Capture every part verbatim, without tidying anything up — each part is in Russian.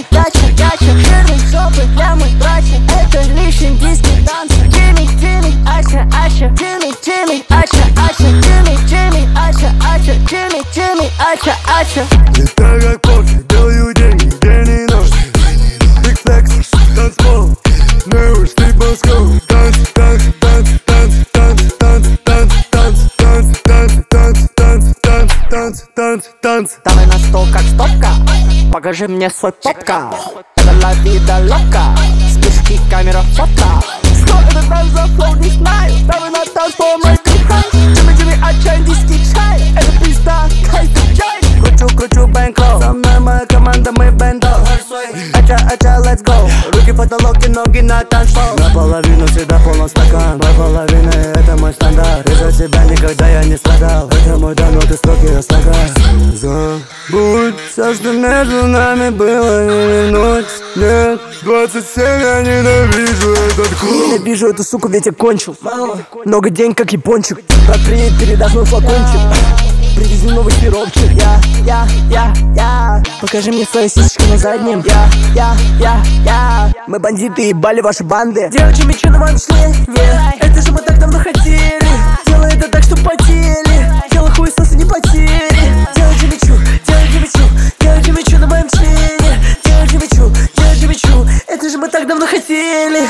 гача, гача, жирные жопы для моих братьев. Это лишь индийский танц. Джимми, Джимми, Ача, Ача, Джимми, Джимми, Ача, Ача, Джимми, Джимми, Ача, Ача, Джимми, Джимми, Ача, Ача. Летаю как покер, делаю деньги, день и ночь. Big flex, танцпол, Never sleep on school. Танц, танц, танц, танц, танц, танц, танц, танц, танц, танц, танц, танц, танц, танц, танц. Давай на стол как стопка, покажи мне свой попка. Это ла вида лока, вспышки, камера, фото. Что это там за флоу, не знаю. Давай на танцпол, мой хай. Джимми, Джимми, Ача, индийский чай. Это пизда, кайф, чай. Кручу, кручу, бэнкроу. Со мной моя команда, мы бэндо. Ача, ача, let's go. Руки в потолок и ноги на танцпол. Наполовину всегда полон стакан, две половины — это мой стандарт. Из-за тебя никогда я не страдал. Это мой дан, вот и строки я слогаю. Забудь все, что между нами было, не вернуть. Нет, двадцать семь, я ненавижу этот клуб. Ненавижу эту суку, ведь я кончил. Много денег, как япончик. Брат, приедет, передашь мой флакончик. Привези новый сиропчик. Я, я, я, я. Покажи мне свои сисечки на заднем. Я, я, я, я. Мы бандиты, ебали ваши банды. Девочки, мечу на моем члене. Это же мы так давно хотели. Делай это так, что потели. Делай хуесосы, не потери. Делайте мечу, делайте мечу. Делайте мечу на моем члене. Делайте мечу, делайте мечу. Это же мы так давно хотели.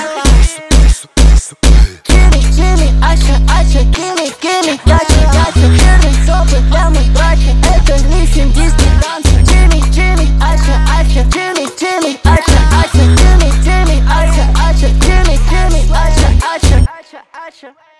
Джимми, Джимми, Ача, Ача, Джимми, Джимми, Гача, Гача, жирные жопы для моих братьев. Это лишь индийский танц. Джимми, Джимми, Ача, Ача, Джимми, Джимми, Ача, Ача, Джимми, Джимми, Ача, Ача, Джимми, Джимми, Ача, Ача, Ача, Ача.